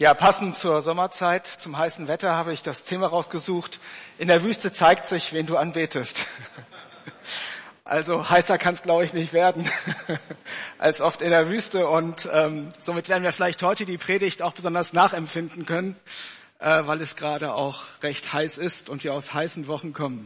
Ja, passend zur Sommerzeit, zum heißen Wetter habe ich das Thema rausgesucht. In der Wüste zeigt sich, wen du anbetest. Also heißer kann es, glaube ich, nicht werden als oft in der Wüste. Und somit werden wir vielleicht heute die Predigt auch besonders nachempfinden können, weil es gerade auch recht heiß ist und wir aus heißen Wochen kommen.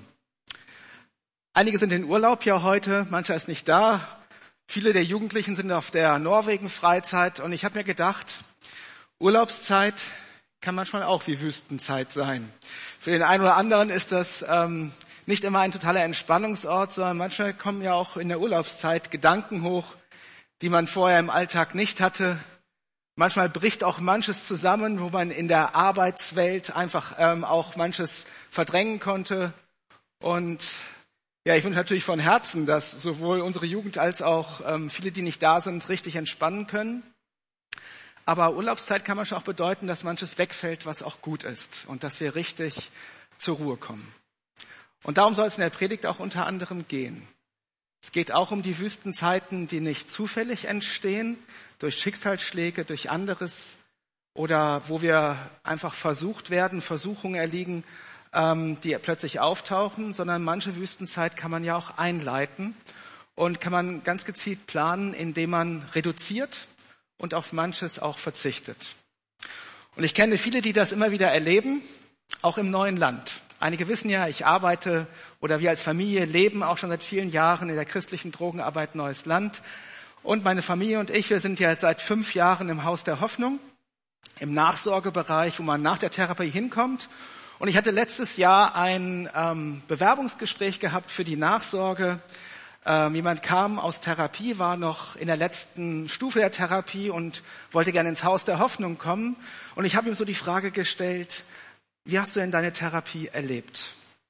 Einige sind in Urlaub ja heute, mancher ist nicht da. Viele der Jugendlichen sind auf der Norwegen-Freizeit. Und ich habe mir gedacht, Urlaubszeit kann manchmal auch wie Wüstenzeit sein. Für den einen oder anderen ist das nicht immer ein totaler Entspannungsort, sondern manchmal kommen ja auch in der Urlaubszeit Gedanken hoch, die man vorher im Alltag nicht hatte. Manchmal bricht auch manches zusammen, wo man in der Arbeitswelt einfach auch manches verdrängen konnte. Und ja, ich wünsche natürlich von Herzen, dass sowohl unsere Jugend als auch viele, die nicht da sind, richtig entspannen können. Aber Urlaubszeit kann manchmal auch bedeuten, dass manches wegfällt, was auch gut ist und dass wir richtig zur Ruhe kommen. Und darum soll es in der Predigt auch unter anderem gehen. Es geht auch um die Wüstenzeiten, die nicht zufällig entstehen, durch Schicksalsschläge, durch anderes oder wo wir einfach versucht werden, Versuchungen erliegen, die plötzlich auftauchen, sondern manche Wüstenzeit kann man ja auch einleiten und kann man ganz gezielt planen, indem man reduziert und auf manches auch verzichtet. Und ich kenne viele, die das immer wieder erleben, auch im neuen Land. Einige wissen ja, ich arbeite oder wir als Familie leben auch schon seit vielen Jahren in der christlichen Drogenarbeit Neues Land. Und meine Familie und ich, wir sind ja jetzt seit 5 Jahren im Haus der Hoffnung, im Nachsorgebereich, wo man nach der Therapie hinkommt. Und ich hatte letztes Jahr ein Bewerbungsgespräch gehabt für die Nachsorge. Jemand kam aus Therapie, war noch in der letzten Stufe der Therapie und wollte gerne ins Haus der Hoffnung kommen. Und ich habe ihm so die Frage gestellt, wie hast du denn deine Therapie erlebt?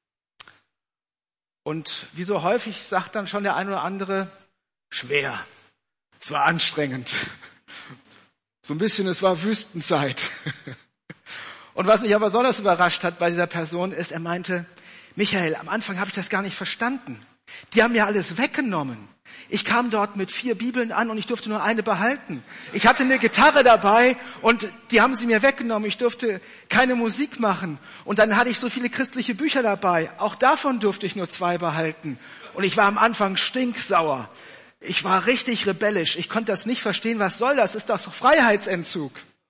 Und wie so häufig sagt dann schon der ein oder andere, schwer, es war anstrengend. So ein bisschen, es war Wüstenzeit. Und was mich aber besonders überrascht hat bei dieser Person ist, er meinte, Michael, am Anfang habe ich das gar nicht verstanden. Die haben mir alles weggenommen. Ich kam dort mit 4 Bibeln an und ich durfte nur eine behalten. Ich hatte eine Gitarre dabei und die haben sie mir weggenommen. Ich durfte keine Musik machen. Und dann hatte ich so viele christliche Bücher dabei. Auch davon durfte ich nur 2 behalten. Und ich war am Anfang stinksauer. Ich war richtig rebellisch. Ich konnte das nicht verstehen. Was soll das? Ist doch Freiheitsentzug.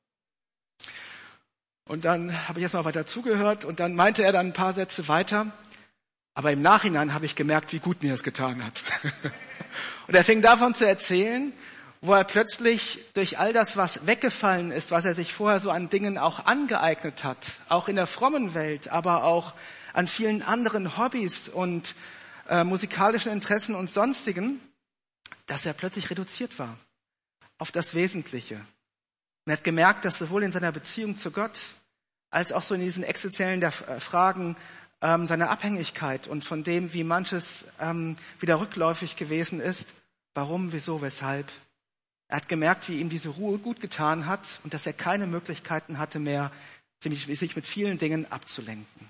Und dann habe ich erstmal weiter zugehört und dann meinte er dann ein paar Sätze weiter. Aber im Nachhinein habe ich gemerkt, wie gut mir das getan hat. Und er fing davon zu erzählen, wo er plötzlich durch all das, was weggefallen ist, was er sich vorher so an Dingen auch angeeignet hat, auch in der frommen Welt, aber auch an vielen anderen Hobbys und musikalischen Interessen und sonstigen, dass er plötzlich reduziert war auf das Wesentliche. Und er hat gemerkt, dass sowohl in seiner Beziehung zu Gott als auch so in diesen existenziellen Fragen seine Abhängigkeit und von dem, wie manches wieder rückläufig gewesen ist. Warum, wieso, weshalb? Er hat gemerkt, wie ihm diese Ruhe gut getan hat und dass er keine Möglichkeiten hatte mehr, sich mit vielen Dingen abzulenken.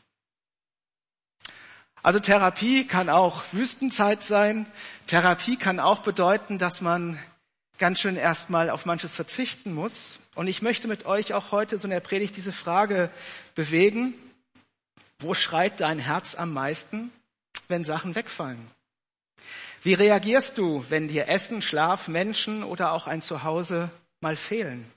Also Therapie kann auch Wüstenzeit sein. Therapie kann auch bedeuten, dass man ganz schön erstmal auf manches verzichten muss. Und ich möchte mit euch auch heute so in der Predigt diese Frage bewegen. Wo schreit dein Herz am meisten, wenn Sachen wegfallen? Wie reagierst du, wenn dir Essen, Schlaf, Menschen oder auch ein Zuhause mal fehlen?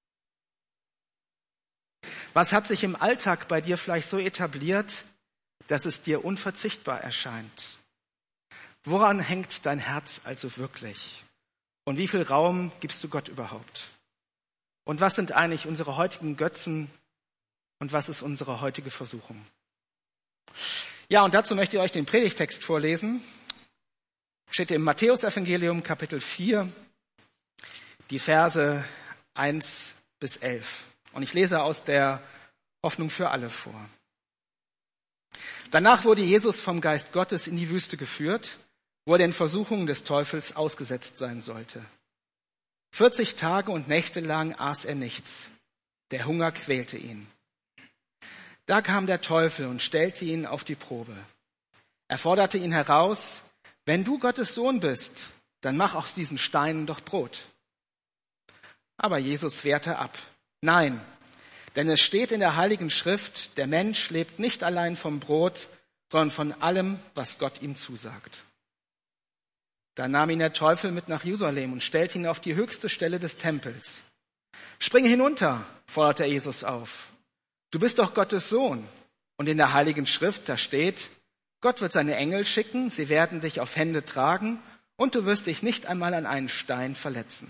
Was hat sich im Alltag bei dir vielleicht so etabliert, dass es dir unverzichtbar erscheint? Woran hängt dein Herz also wirklich? Und wie viel Raum gibst du Gott überhaupt? Und was sind eigentlich unsere heutigen Götzen und was ist unsere heutige Versuchung? Ja, und dazu möchte ich euch den Predigtext vorlesen. Steht im Matthäus-Evangelium, Kapitel 4, die Verse 1 bis 11. Und ich lese aus der Hoffnung für alle vor. Danach wurde Jesus vom Geist Gottes in die Wüste geführt, wo er den Versuchungen des Teufels ausgesetzt sein sollte. 40 Tage und Nächte lang aß er nichts. Der Hunger quälte ihn. Da kam der Teufel und stellte ihn auf die Probe. Er forderte ihn heraus, wenn du Gottes Sohn bist, dann mach aus diesen Steinen doch Brot. Aber Jesus wehrte ab. Nein, Denn es steht in der Heiligen Schrift, der Mensch lebt nicht allein vom Brot, sondern von allem, was Gott ihm zusagt. Da nahm ihn der Teufel mit nach Jerusalem und stellte ihn auf die höchste Stelle des Tempels. Springe hinunter, forderte Jesus auf. Du bist doch Gottes Sohn. Und in der Heiligen Schrift, da steht, Gott wird seine Engel schicken, sie werden dich auf Hände tragen und du wirst dich nicht einmal an einen Stein verletzen.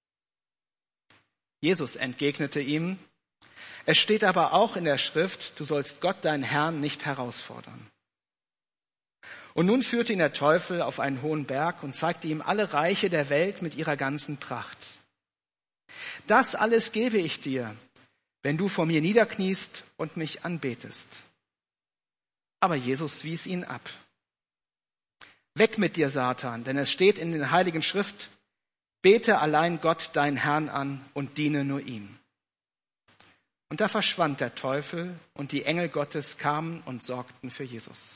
Jesus entgegnete ihm, es steht aber auch in der Schrift, du sollst Gott, deinen Herrn, nicht herausfordern. Und nun führte ihn der Teufel auf einen hohen Berg und zeigte ihm alle Reiche der Welt mit ihrer ganzen Pracht. Das alles gebe ich dir, wenn du vor mir niederkniest und mich anbetest. Aber Jesus wies ihn ab. Weg mit dir, Satan, denn es steht in der Heiligen Schrift, bete allein Gott, deinen Herrn, an und diene nur ihm. Und da verschwand der Teufel und die Engel Gottes kamen und sorgten für Jesus.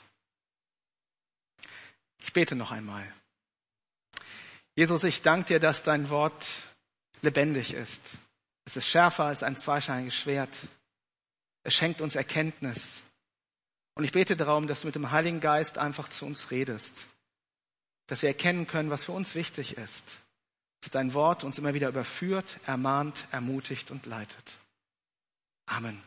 Ich bete noch einmal. Jesus, ich danke dir, dass dein Wort lebendig ist. Es ist schärfer als ein zweischneidiges Schwert. Es schenkt uns Erkenntnis. Und ich bete darum, dass du mit dem Heiligen Geist einfach zu uns redest. Dass wir erkennen können, was für uns wichtig ist. Dass dein Wort uns immer wieder überführt, ermahnt, ermutigt und leitet. Amen.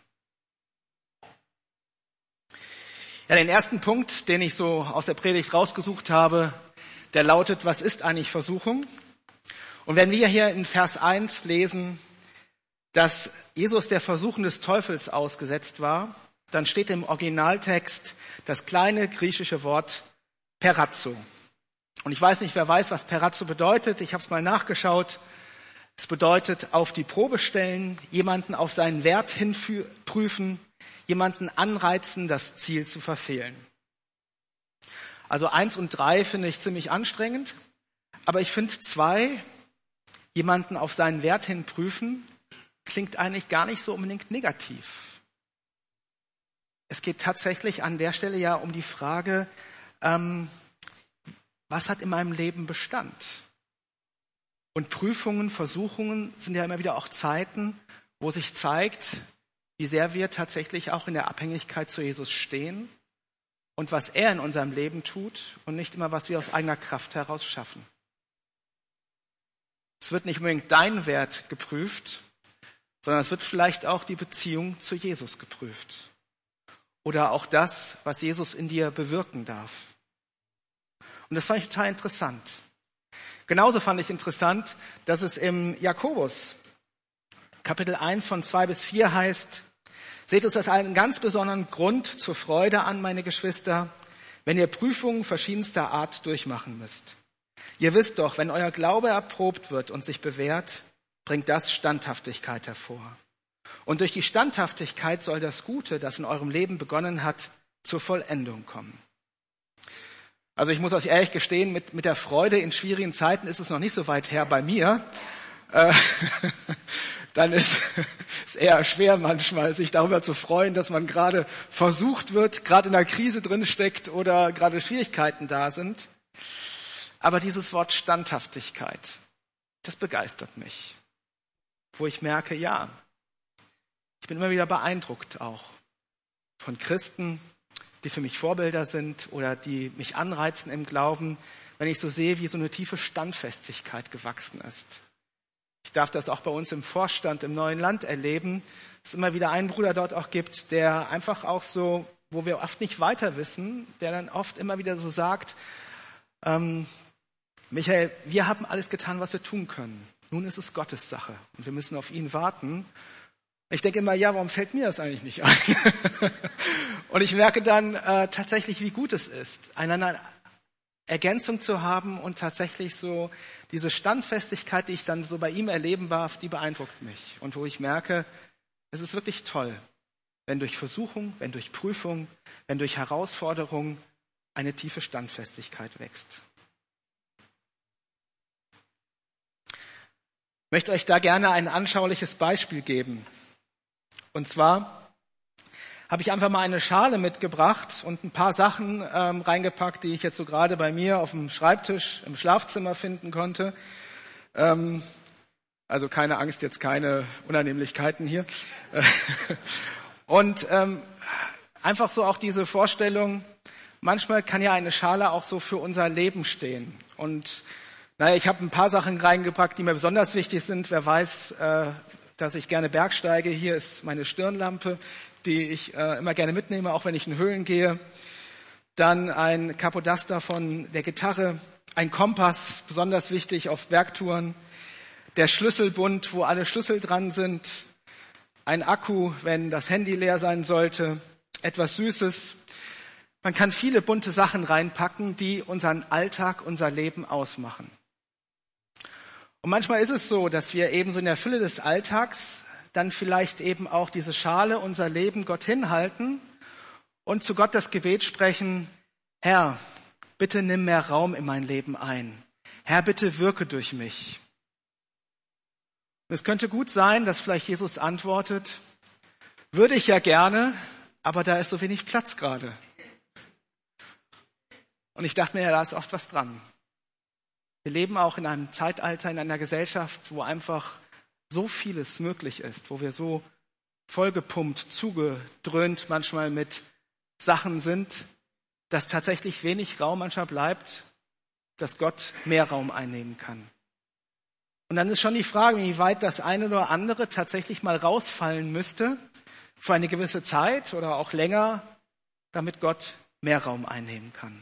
Ja, den ersten Punkt, den ich so aus der Predigt rausgesucht habe, der lautet, was ist eigentlich Versuchung? Und wenn wir hier in Vers 1 lesen, dass Jesus der Versuchung des Teufels ausgesetzt war, dann steht im Originaltext das kleine griechische Wort perazzo. Und ich weiß nicht, wer weiß, was perazzo bedeutet. Ich habe es mal nachgeschaut. Es bedeutet auf die Probe stellen, jemanden auf seinen Wert hin prüfen, jemanden anreizen, das Ziel zu verfehlen. Also 1 und 3 finde ich ziemlich anstrengend, aber ich finde 2, jemanden auf seinen Wert hin prüfen, klingt eigentlich gar nicht so unbedingt negativ. Es geht tatsächlich an der Stelle ja um die Frage, was hat in meinem Leben Bestand? Und Prüfungen, Versuchungen sind ja immer wieder auch Zeiten, wo sich zeigt, wie sehr wir tatsächlich auch in der Abhängigkeit zu Jesus stehen und was er in unserem Leben tut und nicht immer, was wir aus eigener Kraft heraus schaffen. Es wird nicht unbedingt dein Wert geprüft, sondern es wird vielleicht auch die Beziehung zu Jesus geprüft. Oder auch das, was Jesus in dir bewirken darf. Und das fand ich total interessant. Genauso fand ich interessant, dass es im Jakobus Kapitel 1 von 2 bis 4 heißt, seht es als einen ganz besonderen Grund zur Freude an, meine Geschwister, wenn ihr Prüfungen verschiedenster Art durchmachen müsst. Ihr wisst doch, wenn euer Glaube erprobt wird und sich bewährt, bringt das Standhaftigkeit hervor. Und durch die Standhaftigkeit soll das Gute, das in eurem Leben begonnen hat, zur Vollendung kommen. Also ich muss euch ehrlich gestehen, mit der Freude in schwierigen Zeiten ist es noch nicht so weit her bei mir. Dann ist es eher schwer manchmal, sich darüber zu freuen, dass man gerade versucht wird, gerade in einer Krise drin steckt oder gerade Schwierigkeiten da sind. Aber dieses Wort Standhaftigkeit, das begeistert mich. Wo ich merke, ja, ich bin immer wieder beeindruckt auch von Christen, die für mich Vorbilder sind oder die mich anreizen im Glauben, wenn ich so sehe, wie so eine tiefe Standfestigkeit gewachsen ist. Ich darf das auch bei uns im Vorstand im neuen Land erleben, dass es immer wieder einen Bruder dort auch gibt, der einfach auch so, wo wir oft nicht weiter wissen, der dann oft immer wieder so sagt, Michael, wir haben alles getan, was wir tun können. Nun ist es Gottes Sache und wir müssen auf ihn warten. Ich denke immer, ja, warum fällt mir das eigentlich nicht ein? Und ich merke dann tatsächlich, wie gut es ist, einander Ergänzung zu haben und tatsächlich so diese Standfestigkeit, die ich dann so bei ihm erleben darf, die beeindruckt mich. Und wo ich merke, es ist wirklich toll, wenn durch Versuchung, wenn durch Prüfung, wenn durch Herausforderung eine tiefe Standfestigkeit wächst. Ich möchte euch da gerne ein anschauliches Beispiel geben. Und zwar habe ich einfach mal eine Schale mitgebracht und ein paar Sachen reingepackt, die ich jetzt so gerade bei mir auf dem Schreibtisch im Schlafzimmer finden konnte. Also keine Angst, jetzt keine Unannehmlichkeiten hier. Und einfach so auch diese Vorstellung, manchmal kann ja eine Schale auch so für unser Leben stehen. Und ich habe ein paar Sachen reingepackt, die mir besonders wichtig sind. Wer weiß, dass ich gerne bergsteige. Hier ist meine Stirnlampe, die ich immer gerne mitnehme, auch wenn ich in Höhlen gehe. Dann ein Capodaster von der Gitarre, ein Kompass, besonders wichtig auf Bergtouren. Der Schlüsselbund, wo alle Schlüssel dran sind. Ein Akku, wenn das Handy leer sein sollte. Etwas Süßes. Man kann viele bunte Sachen reinpacken, die unseren Alltag, unser Leben ausmachen. Und manchmal ist es so, dass wir eben so in der Fülle des Alltags dann vielleicht eben auch diese Schale, unser Leben Gott hinhalten und zu Gott das Gebet sprechen: Herr, bitte nimm mehr Raum in mein Leben ein. Herr, bitte wirke durch mich. Und es könnte gut sein, dass vielleicht Jesus antwortet: Würde ich ja gerne, aber da ist so wenig Platz gerade. Und ich dachte mir, ja, da ist oft was dran. Wir leben auch in einem Zeitalter, in einer Gesellschaft, wo einfach so vieles möglich ist, wo wir so vollgepumpt, zugedröhnt manchmal mit Sachen sind, dass tatsächlich wenig Raum manchmal bleibt, dass Gott mehr Raum einnehmen kann. Und dann ist schon die Frage, wie weit das eine oder andere tatsächlich mal rausfallen müsste für eine gewisse Zeit oder auch länger, damit Gott mehr Raum einnehmen kann.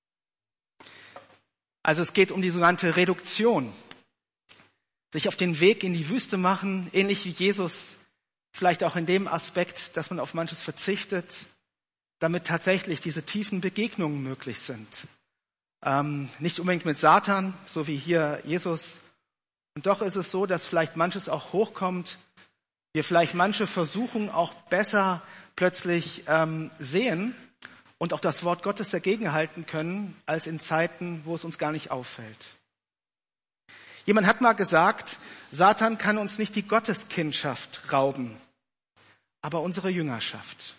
Also es geht um die sogenannte Reduktion. Sich auf den Weg in die Wüste machen, ähnlich wie Jesus, vielleicht auch in dem Aspekt, dass man auf manches verzichtet, damit tatsächlich diese tiefen Begegnungen möglich sind. Nicht unbedingt mit Satan, so wie hier Jesus. Und doch ist es so, dass vielleicht manches auch hochkommt, wir vielleicht manche Versuchungen auch besser plötzlich sehen und auch das Wort Gottes dagegenhalten können, als in Zeiten, wo es uns gar nicht auffällt. Jemand hat mal gesagt, Satan kann uns nicht die Gotteskindschaft rauben, aber unsere Jüngerschaft.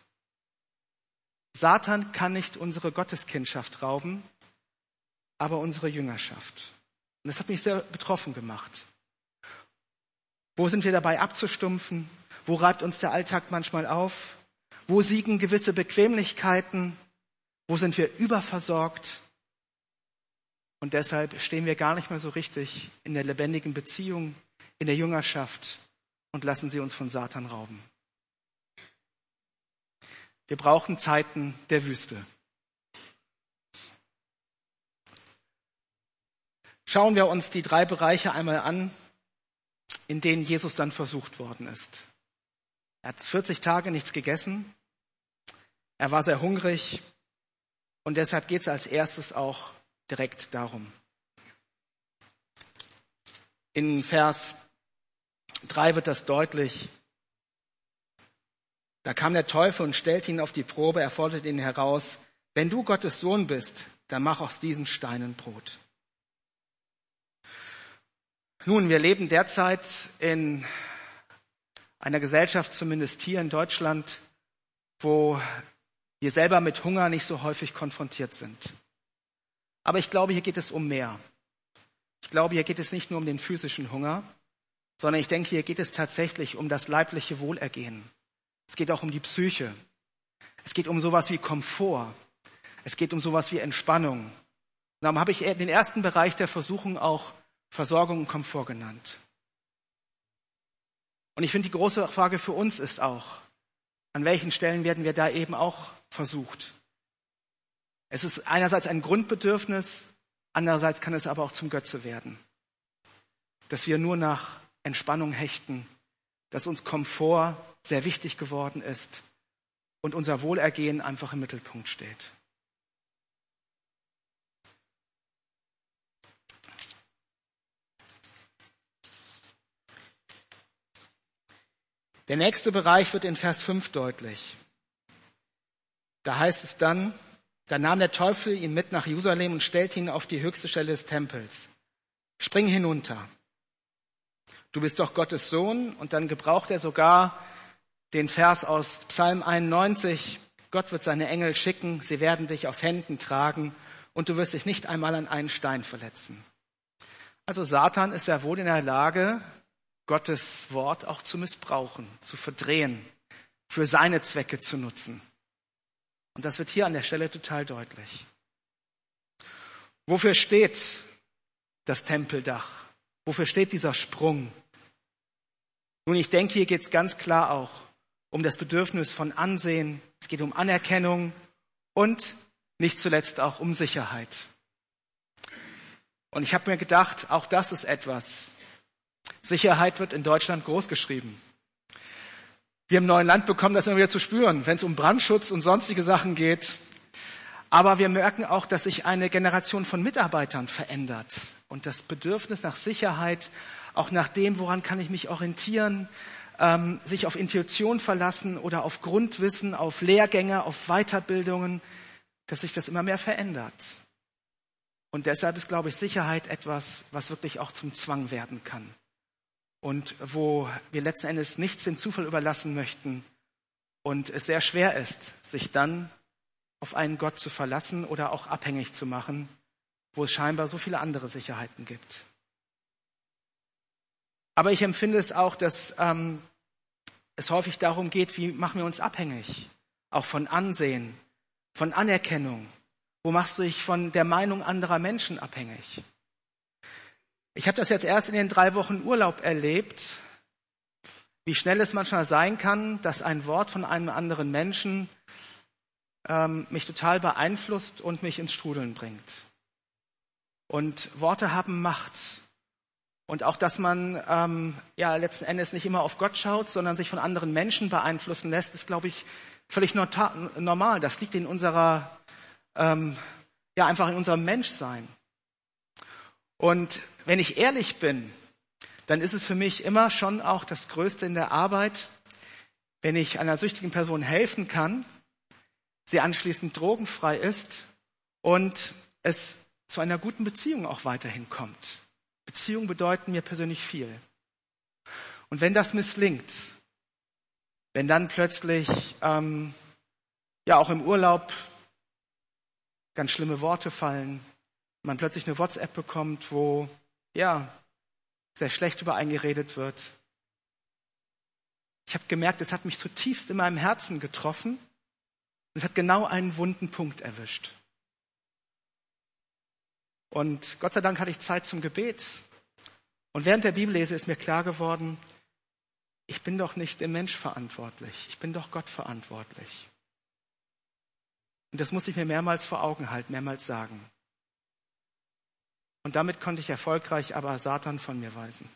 Satan kann nicht unsere Gotteskindschaft rauben, aber unsere Jüngerschaft. Und das hat mich sehr betroffen gemacht. Wo sind wir dabei abzustumpfen? Wo reibt uns der Alltag manchmal auf? Wo siegen gewisse Bequemlichkeiten? Wo sind wir überversorgt? Und deshalb stehen wir gar nicht mehr so richtig in der lebendigen Beziehung, in der Jüngerschaft und lassen sie uns von Satan rauben. Wir brauchen Zeiten der Wüste. Schauen wir uns die 3 Bereiche einmal an, in denen Jesus dann versucht worden ist. Er hat 40 Tage nichts gegessen. Er war sehr hungrig. Und deshalb geht es als erstes auch direkt darum. In Vers 3 wird das deutlich. Da kam der Teufel und stellte ihn auf die Probe. Er forderte ihn heraus: Wenn du Gottes Sohn bist, dann mach aus diesen Steinen Brot. Nun, wir leben derzeit in einer Gesellschaft, zumindest hier in Deutschland, wo wir selber mit Hunger nicht so häufig konfrontiert sind. Aber ich glaube, hier geht es um mehr. Ich glaube, hier geht es nicht nur um den physischen Hunger, sondern ich denke, hier geht es tatsächlich um das leibliche Wohlergehen. Es geht auch um die Psyche. Es geht um sowas wie Komfort. Es geht um sowas wie Entspannung. Und darum habe ich den ersten Bereich der Versuchung auch Versorgung und Komfort genannt. Und ich finde, die große Frage für uns ist auch, an welchen Stellen werden wir da eben auch versucht? Es ist einerseits ein Grundbedürfnis, andererseits kann es aber auch zum Götze werden. Dass wir nur nach Entspannung hechten, dass uns Komfort sehr wichtig geworden ist und unser Wohlergehen einfach im Mittelpunkt steht. Der nächste Bereich wird in Vers 5 deutlich. Da heißt es dann: Da nahm der Teufel ihn mit nach Jerusalem und stellte ihn auf die höchste Stelle des Tempels. Spring hinunter. Du bist doch Gottes Sohn. Und dann gebraucht er sogar den Vers aus Psalm 91. Gott wird seine Engel schicken, sie werden dich auf Händen tragen und du wirst dich nicht einmal an einen Stein verletzen. Also Satan ist ja wohl in der Lage, Gottes Wort auch zu missbrauchen, zu verdrehen, für seine Zwecke zu nutzen. Und das wird hier an der Stelle total deutlich. Wofür steht das Tempeldach? Wofür steht dieser Sprung? Nun, ich denke, hier geht es ganz klar auch um das Bedürfnis von Ansehen. Es geht um Anerkennung und nicht zuletzt auch um Sicherheit. Und ich habe mir gedacht, auch das ist etwas. Sicherheit wird in Deutschland großgeschrieben. Wir im neuen Land bekommen das immer wieder zu spüren, wenn es um Brandschutz und sonstige Sachen geht. Aber wir merken auch, dass sich eine Generation von Mitarbeitern verändert. Und das Bedürfnis nach Sicherheit, auch nach dem, woran kann ich mich orientieren, sich auf Intuition verlassen oder auf Grundwissen, auf Lehrgänge, auf Weiterbildungen, dass sich das immer mehr verändert. Und deshalb ist, glaube ich, Sicherheit etwas, was wirklich auch zum Zwang werden kann. Und wo wir letzten Endes nichts dem Zufall überlassen möchten und es sehr schwer ist, sich dann auf einen Gott zu verlassen oder auch abhängig zu machen, wo es scheinbar so viele andere Sicherheiten gibt. Aber ich empfinde es auch, dass es häufig darum geht, wie machen wir uns abhängig, auch von Ansehen, von Anerkennung. Wo machst du dich von der Meinung anderer Menschen abhängig? Ich habe das jetzt erst in den 3 Wochen Urlaub erlebt, wie schnell es manchmal sein kann, dass ein Wort von einem anderen Menschen mich total beeinflusst und mich ins Strudeln bringt. Und Worte haben Macht. Und auch, dass man letzten Endes nicht immer auf Gott schaut, sondern sich von anderen Menschen beeinflussen lässt, ist, glaube ich, völlig normal. Das liegt in unserer, einfach in unserem Menschsein. Und wenn ich ehrlich bin, dann ist es für mich immer schon auch das Größte in der Arbeit, wenn ich einer süchtigen Person helfen kann, sie anschließend drogenfrei ist und es zu einer guten Beziehung auch weiterhin kommt. Beziehungen bedeuten mir persönlich viel. Und wenn das misslingt, wenn dann plötzlich auch im Urlaub ganz schlimme Worte fallen, man plötzlich eine WhatsApp bekommt, wo sehr schlecht über einen geredet wird. Ich habe gemerkt, es hat mich zutiefst in meinem Herzen getroffen. Es hat genau einen wunden Punkt erwischt. Und Gott sei Dank hatte ich Zeit zum Gebet. Und während der Bibellese ist mir klar geworden, ich bin doch nicht dem Mensch verantwortlich. Ich bin doch Gott verantwortlich. Und das muss ich mir mehrmals vor Augen halten, mehrmals sagen. Und damit konnte ich erfolgreich aber Satan von mir weisen.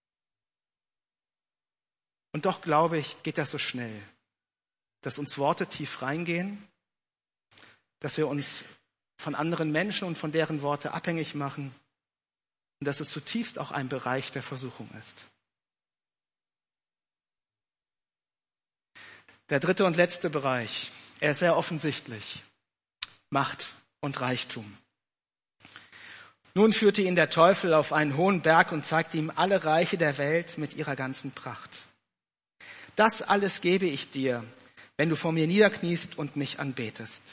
Und doch, glaube ich, geht das so schnell, dass uns Worte tief reingehen, dass wir uns von anderen Menschen und von deren Worte abhängig machen und dass es zutiefst auch ein Bereich der Versuchung ist. Der 3. und letzte Bereich, er ist sehr offensichtlich. Macht und Reichtum. Nun führte ihn der Teufel auf einen hohen Berg und zeigte ihm alle Reiche der Welt mit ihrer ganzen Pracht. Das alles gebe ich dir, wenn du vor mir niederkniest und mich anbetest.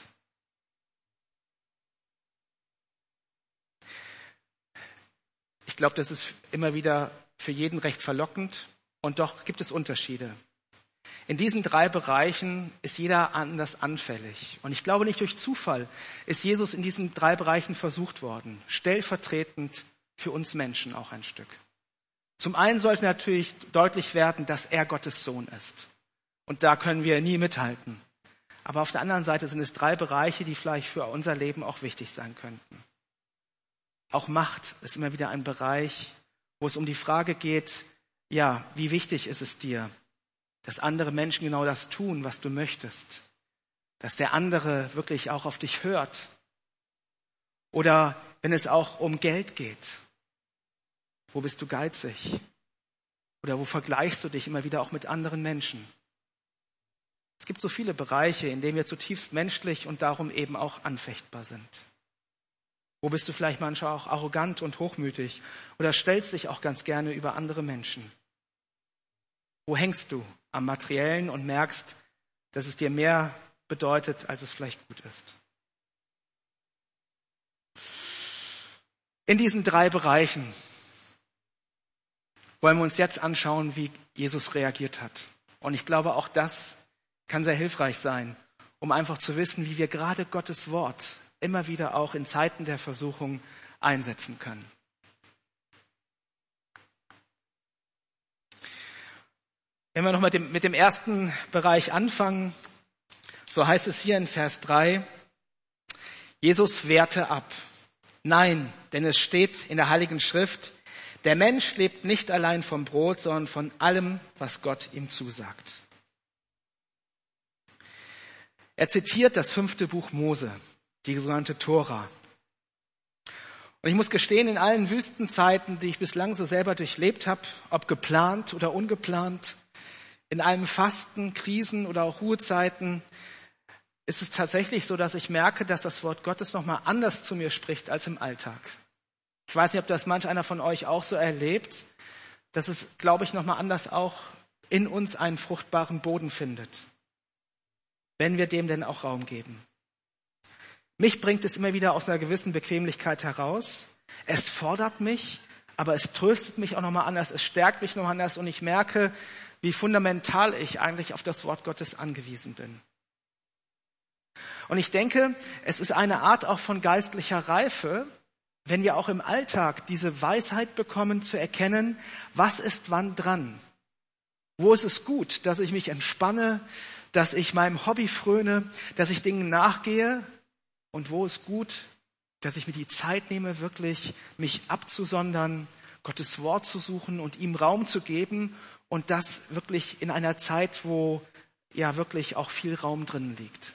Ich glaube, das ist immer wieder für jeden recht verlockend und doch gibt es Unterschiede. In diesen 3 Bereichen ist jeder anders anfällig. Und ich glaube, nicht durch Zufall ist Jesus in diesen 3 Bereichen versucht worden. Stellvertretend für uns Menschen auch ein Stück. Zum einen sollte natürlich deutlich werden, dass er Gottes Sohn ist. Und da können wir nie mithalten. Aber auf der anderen Seite sind es 3 Bereiche, die vielleicht für unser Leben auch wichtig sein könnten. Auch Macht ist immer wieder ein Bereich, wo es um die Frage geht, wie wichtig ist es dir, dass andere Menschen genau das tun, was du möchtest. Dass der andere wirklich auch auf dich hört. Oder wenn es auch um Geld geht. Wo bist du geizig? Oder wo vergleichst du dich immer wieder auch mit anderen Menschen? Es gibt so viele Bereiche, in denen wir zutiefst menschlich und darum eben auch anfechtbar sind. Wo bist du vielleicht manchmal auch arrogant und hochmütig oder stellst dich auch ganz gerne über andere Menschen? Wo hängst du am Materiellen und merkst, dass es dir mehr bedeutet, als es vielleicht gut ist? In diesen 3 Bereichen wollen wir uns jetzt anschauen, wie Jesus reagiert hat. Und ich glaube, auch das kann sehr hilfreich sein, um einfach zu wissen, wie wir gerade Gottes Wort immer wieder auch in Zeiten der Versuchung einsetzen können. Wenn wir noch mit dem ersten Bereich anfangen, so heißt es hier in Vers 3, Jesus wehrte ab. Nein, denn es steht in der Heiligen Schrift, der Mensch lebt nicht allein vom Brot, sondern von allem, was Gott ihm zusagt. Er zitiert das 5. Buch Mose, die sogenannte Tora. Und ich muss gestehen, in allen Wüstenzeiten, die ich bislang so selber durchlebt habe, ob geplant oder ungeplant, in allem Fasten, Krisen oder auch Ruhezeiten, ist es tatsächlich so, dass ich merke, dass das Wort Gottes nochmal anders zu mir spricht als im Alltag. Ich weiß nicht, ob das manch einer von euch auch so erlebt, dass es, glaube ich, nochmal anders auch in uns einen fruchtbaren Boden findet, wenn wir dem denn auch Raum geben. Mich bringt es immer wieder aus einer gewissen Bequemlichkeit heraus. Es fordert mich, aber es tröstet mich auch nochmal anders, es stärkt mich nochmal anders und ich merke, wie fundamental ich eigentlich auf das Wort Gottes angewiesen bin. Und ich denke, es ist eine Art auch von geistlicher Reife, wenn wir auch im Alltag diese Weisheit bekommen, zu erkennen, was ist wann dran. Wo ist es gut, dass ich mich entspanne, dass ich meinem Hobby fröne, dass ich Dingen nachgehe? Und wo ist gut, dass ich mir die Zeit nehme, wirklich mich abzusondern, Gottes Wort zu suchen und ihm Raum zu geben und das wirklich in einer Zeit, wo ja wirklich auch viel Raum drin liegt.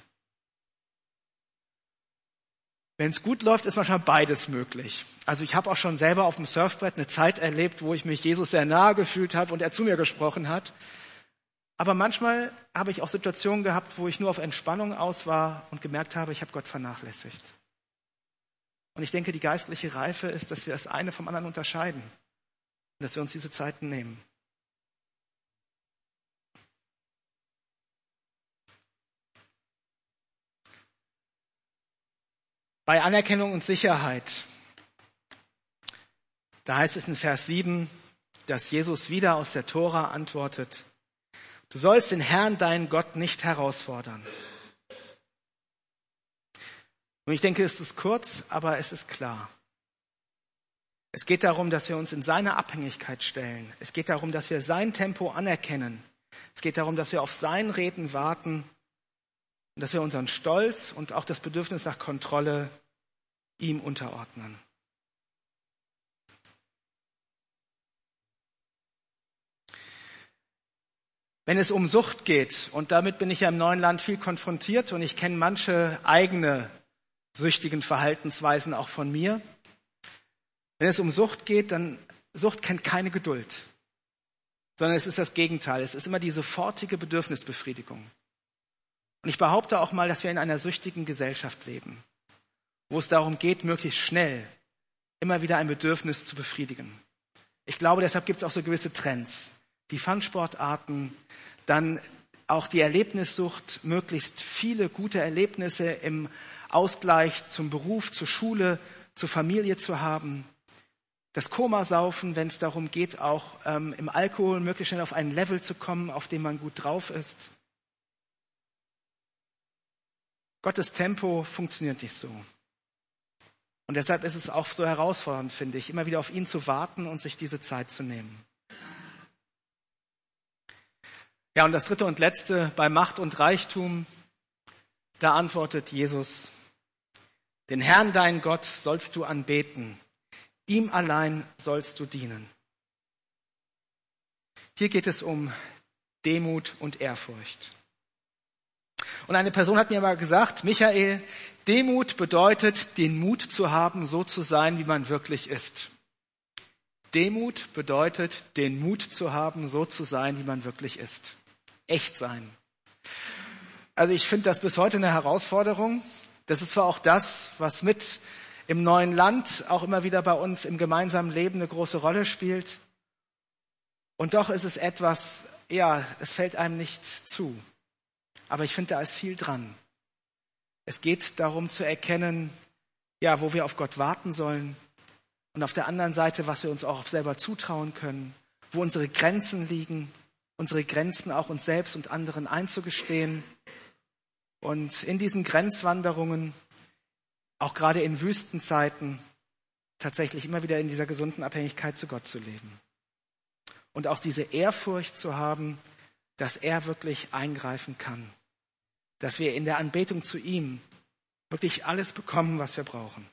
Wenn es gut läuft, ist manchmal beides möglich. Also ich habe auch schon selber auf dem Surfbrett eine Zeit erlebt, wo ich mich Jesus sehr nahe gefühlt habe und er zu mir gesprochen hat. Aber manchmal habe ich auch Situationen gehabt, wo ich nur auf Entspannung aus war und gemerkt habe, ich habe Gott vernachlässigt. Und ich denke, die geistliche Reife ist, dass wir das eine vom anderen unterscheiden und dass wir uns diese Zeiten nehmen. Bei Anerkennung und Sicherheit, da heißt es in Vers 7, dass Jesus wieder aus der Tora antwortet, du sollst den Herrn, deinen Gott, nicht herausfordern. Und ich denke, es ist kurz, aber es ist klar. Es geht darum, dass wir uns in seine Abhängigkeit stellen. Es geht darum, dass wir sein Tempo anerkennen. Es geht darum, dass wir auf sein Reden warten und dass wir unseren Stolz und auch das Bedürfnis nach Kontrolle ihm unterordnen. Wenn es um Sucht geht, und damit bin ich ja im neuen Land viel konfrontiert und ich kenne manche eigene süchtigen Verhaltensweisen auch von mir. Wenn es um Sucht geht, dann Sucht kennt keine Geduld, sondern es ist das Gegenteil. Es ist immer die sofortige Bedürfnisbefriedigung. Und ich behaupte auch mal, dass wir in einer süchtigen Gesellschaft leben, wo es darum geht, möglichst schnell immer wieder ein Bedürfnis zu befriedigen. Ich glaube, deshalb gibt es auch so gewisse Trends. Die Fun-Sportarten, dann auch die Erlebnissucht, möglichst viele gute Erlebnisse im Ausgleich zum Beruf, zur Schule, zur Familie zu haben. Das Komasaufen, wenn es darum geht, auch im Alkohol möglichst schnell auf ein Level zu kommen, auf dem man gut drauf ist. Gottes Tempo funktioniert nicht so. Und deshalb ist es auch so herausfordernd, finde ich, immer wieder auf ihn zu warten und sich diese Zeit zu nehmen. Ja, und das dritte und letzte, bei Macht und Reichtum, da antwortet Jesus, den Herrn, deinen Gott, sollst du anbeten, ihm allein sollst du dienen. Hier geht es um Demut und Ehrfurcht. Und eine Person hat mir mal gesagt, Michael, Demut bedeutet, den Mut zu haben, so zu sein, wie man wirklich ist. Demut bedeutet, den Mut zu haben, so zu sein, wie man wirklich ist. Echt sein. Also ich finde das bis heute eine Herausforderung. Das ist zwar auch das, was mit im neuen Land auch immer wieder bei uns im gemeinsamen Leben eine große Rolle spielt. Und doch ist es etwas, ja, es fällt einem nicht zu. Aber ich finde, da ist viel dran. Es geht darum zu erkennen, ja, wo wir auf Gott warten sollen und auf der anderen Seite, was wir uns auch selber zutrauen können wo unsere Grenzen liegen, unsere Grenzen auch uns selbst und anderen einzugestehen und in diesen Grenzwanderungen, auch gerade in Wüstenzeiten, tatsächlich immer wieder in dieser gesunden Abhängigkeit zu Gott zu leben. Und auch diese Ehrfurcht zu haben, dass er wirklich eingreifen kann. Dass wir in der Anbetung zu ihm wirklich alles bekommen, was wir brauchen.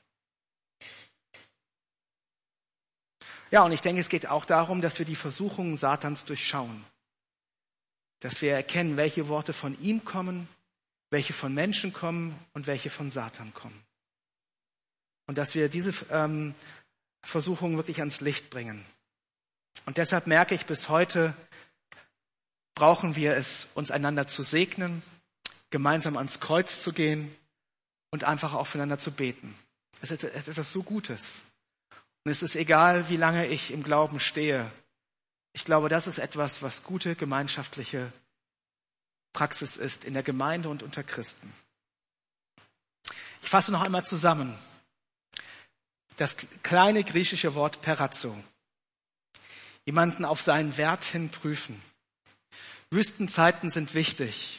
Ja, und ich denke, es geht auch darum, dass wir die Versuchungen Satans durchschauen. Dass wir erkennen, welche Worte von ihm kommen, welche von Menschen kommen und welche von Satan kommen. Und dass wir diese Versuchungen wirklich ans Licht bringen. Und deshalb merke ich, bis heute brauchen wir es, uns einander zu segnen, gemeinsam ans Kreuz zu gehen und einfach auch füreinander zu beten. Es ist etwas so Gutes. Und es ist egal, wie lange ich im Glauben stehe. Ich glaube, das ist etwas, was gute gemeinschaftliche Praxis ist in der Gemeinde und unter Christen. Ich fasse noch einmal zusammen. Das kleine griechische Wort perazzo. Jemanden auf seinen Wert hin prüfen. Wüstenzeiten sind wichtig.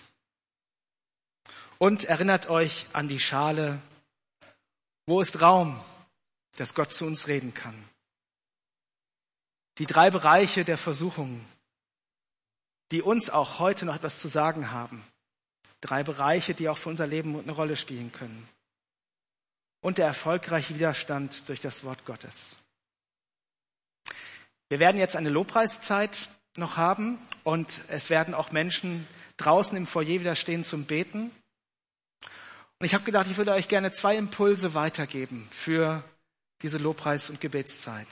Und erinnert euch an die Schale. Wo ist Raum, dass Gott zu uns reden kann? Die 3 Bereiche der Versuchung, die uns auch heute noch etwas zu sagen haben. 3 Bereiche, die auch für unser Leben eine Rolle spielen können. Und der erfolgreiche Widerstand durch das Wort Gottes. Wir werden jetzt eine Lobpreiszeit noch haben und es werden auch Menschen draußen im Foyer wieder stehen zum Beten. Und ich habe gedacht, ich würde euch gerne 2 Impulse weitergeben für diese Lobpreis- und Gebetszeit.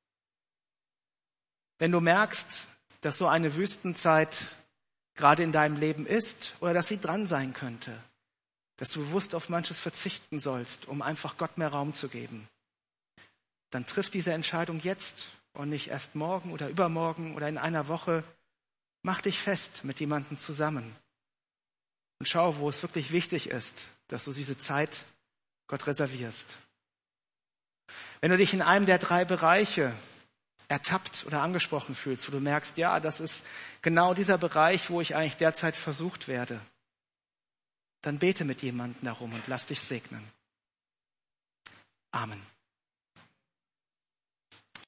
Wenn du merkst, dass so eine Wüstenzeit gerade in deinem Leben ist oder dass sie dran sein könnte, dass du bewusst auf manches verzichten sollst, um einfach Gott mehr Raum zu geben, dann triff diese Entscheidung jetzt und nicht erst morgen oder übermorgen oder in einer Woche. Mach dich fest mit jemandem zusammen und schau, wo es wirklich wichtig ist, dass du diese Zeit Gott reservierst. Wenn du dich in einem der 3 Bereiche ertappt oder angesprochen fühlst, wo du merkst, ja, das ist genau dieser Bereich, wo ich eigentlich derzeit versucht werde, dann bete mit jemandem darum und lass dich segnen. Amen.